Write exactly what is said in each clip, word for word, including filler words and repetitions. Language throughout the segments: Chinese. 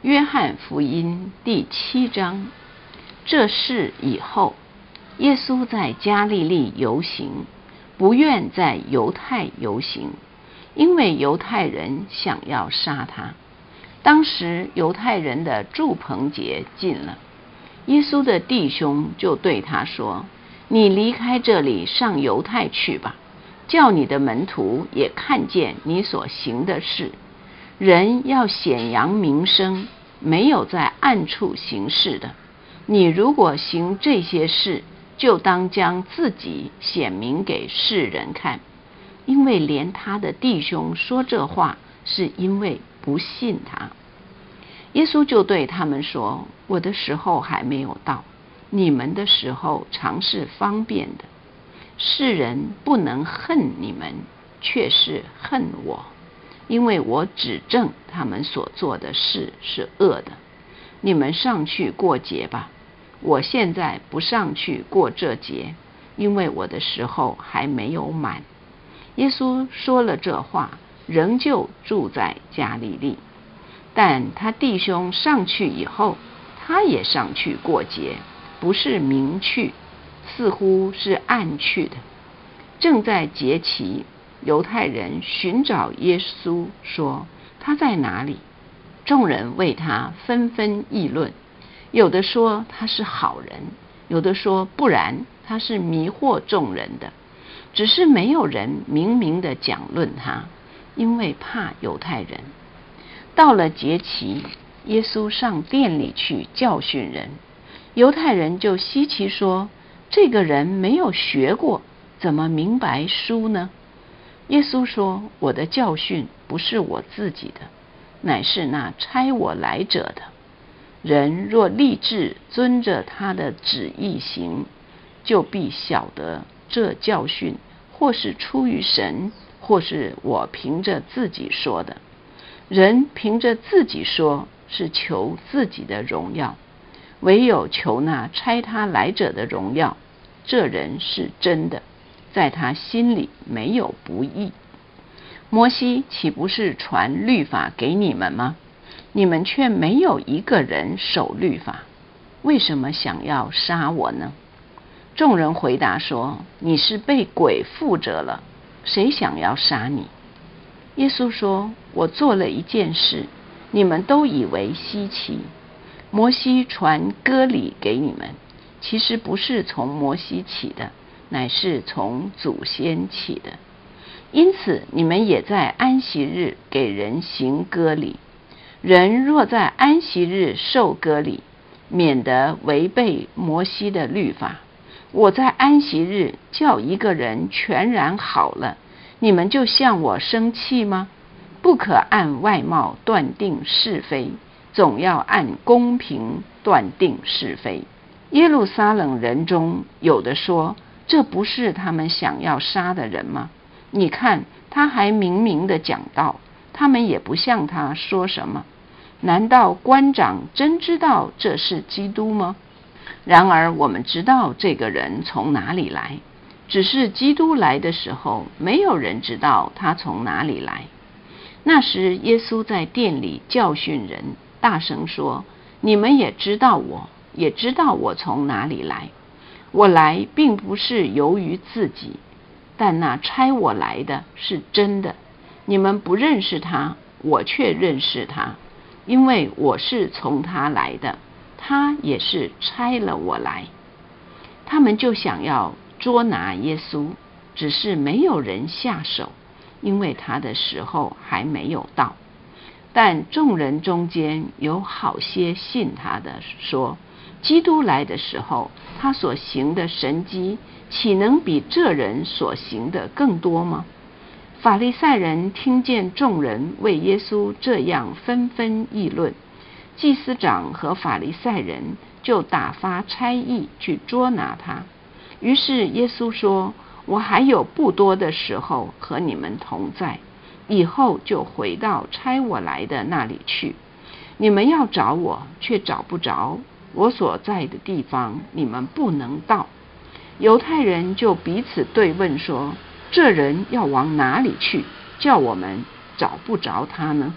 约翰福音第七章。这事以后，耶稣在加利利游行，不愿在犹太游行，因为犹太人想要杀他。当时犹太人的住棚节近了，耶稣的弟兄就对他说：你离开这里，上犹太去吧，叫你的门徒也看见你所行的事。人要显扬名声，没有在暗处行事的。你如果行这些事，就当将自己显明给世人看。因为连他的弟兄说这话，是因为不信他。耶稣就对他们说：我的时候还没有到，你们的时候常是方便的。世人不能恨你们，却是恨我，因为我指证他们所做的事是恶的。你们上去过节吧，我现在不上去过这节，因为我的时候还没有满。耶稣说了这话，仍旧住在加利利。但他弟兄上去以后，他也上去过节，不是明去，似乎是暗去的。正在节期，犹太人寻找耶稣，说他在哪里？众人为他纷纷议论，有的说他是好人，有的说不然，他是迷惑众人的。只是没有人明明的讲论他，因为怕犹太人。到了节期，耶稣上殿里去教训人，犹太人就稀奇说：这个人没有学过，怎么明白书呢？耶稣说：我的教训不是我自己的，乃是那差我来者的。人若立志遵着他的旨意行，就必晓得这教训或是出于神，或是我凭着自己说的。人凭着自己说，是求自己的荣耀，唯有求那差他来者的荣耀，这人是真的，在他心里没有不义。摩西岂不是传律法给你们吗？你们却没有一个人守律法，为什么想要杀我呢？众人回答说：你是被鬼附着了，谁想要杀你？耶稣说：我做了一件事，你们都以为稀奇。摩西传割礼给你们，其实不是从摩西起的，乃是从祖先起的。因此你们也在安息日给人行割礼。人若在安息日受割礼，免得违背摩西的律法。我在安息日叫一个人全然好了，你们就向我生气吗？不可按外貌断定是非，总要按公平断定是非。耶路撒冷人中有的说：这不是他们想要杀的人吗？你看他还明明的讲道，他们也不向他说什么。难道官长真知道这是基督吗？然而我们知道这个人从哪里来，只是基督来的时候，没有人知道他从哪里来。那时耶稣在殿里教训人，大声说：你们也知道我，也知道我从哪里来。我来并不是由于自己，但那差我来的是真的。你们不认识他，我却认识他，因为我是从他来的，他也是差了我来。他们就想要捉拿耶稣，只是没有人下手，因为他的时候还没有到。但众人中间有好些信他的说：基督来的时候，他所行的神迹，岂能比这人所行的更多吗？法利赛人听见众人为耶稣这样纷纷议论，祭司长和法利赛人就打发差役去捉拿他。于是耶稣说：我还有不多的时候和你们同在，以后就回到差我来的那里去。你们要找我，却找不着，我所在的地方你们不能到。犹太人就彼此对问说：这人要往哪里去，叫我们找不着他呢？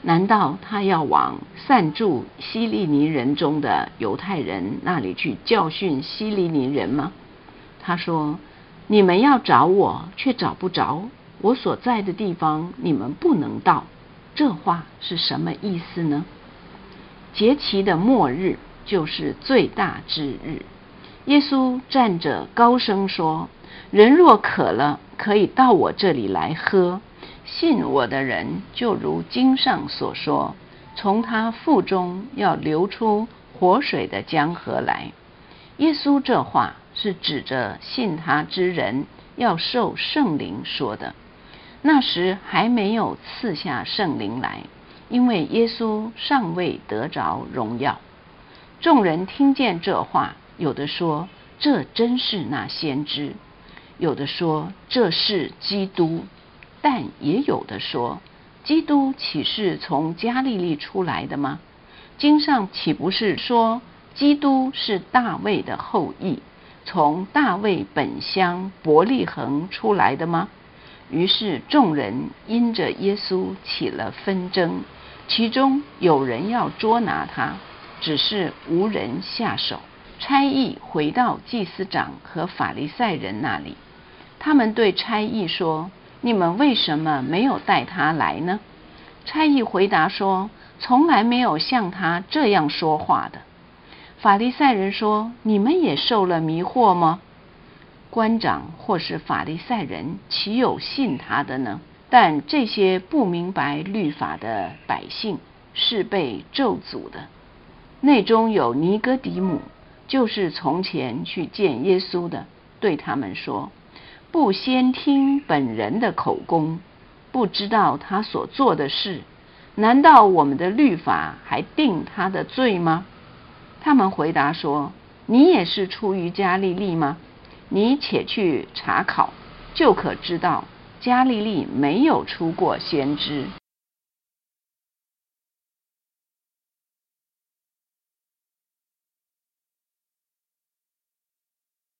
难道他要往散住希利尼人中的犹太人那里去教训希利尼人吗？他说，你们要找我，却找不着，我所在的地方你们不能到。这话是什么意思呢？节期的末日就是最大之日。耶稣站着高声说，人若渴了，可以到我这里来喝，信我的人就如经上所说，从他腹中要流出活水的江河来。耶稣这话是指着信他之人要受圣灵说的。那时还没有赐下圣灵来，因为耶稣尚未得着荣耀。众人听见这话，有的说，这真是那先知；有的说，这是基督；但也有的说，基督岂是从加利利出来的吗？经上岂不是说，基督是大卫的后裔，从大卫本乡伯利恒出来的吗？于是众人因着耶稣起了纷争，其中有人要捉拿他，只是无人下手。差役回到祭司长和法利赛人那里，他们对差役说，你们为什么没有带他来呢？差役回答说，从来没有像他这样说话的。法利赛人说，你们也受了迷惑吗？官长或是法利赛人岂有信他的呢？但这些不明白律法的百姓是被咒诅的。内中有尼哥底母，就是从前去见耶稣的，对他们说，不先听本人的口供，不知道他所做的事，难道我们的律法还定他的罪吗？他们回答说，你也是出于加利利吗？你且去查考，就可知道加利利没有出过先知。